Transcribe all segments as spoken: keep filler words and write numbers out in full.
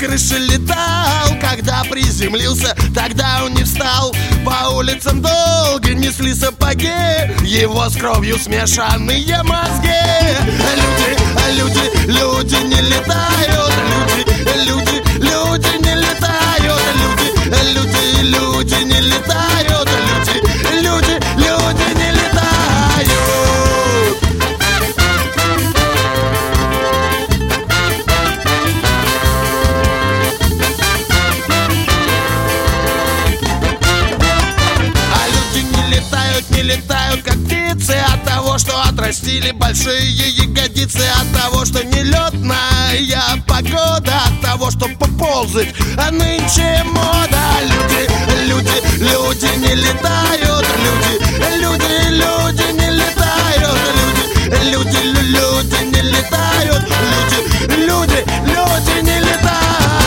крыши летал, когда приземлился, тогда он не встал. По улицам долго несли сапоги, его с кровью смешанные мозги. Люди, люди, люди не летают, люди, люди, люди не летают, люди, люди, люди не летают, люди, люди, люди не летают. Не летают, как птицы, от того, что отрастили большие ягодицы, от того, что нелетная погода, от того, что поползать, а нынче мода. Люди, люди, люди не летают, люди, люди, люди не летают, люди, люди, люди не летают, люди, люди, люди не летают.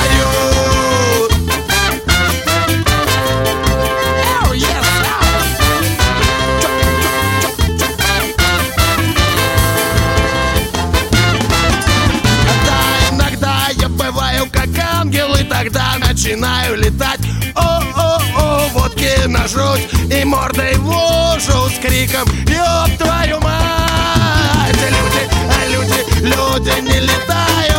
И тогда начинаю летать. О-о-о, водки на жуть и мордой в лужу с криком: ёб твою мать! Люди, люди, люди не летают.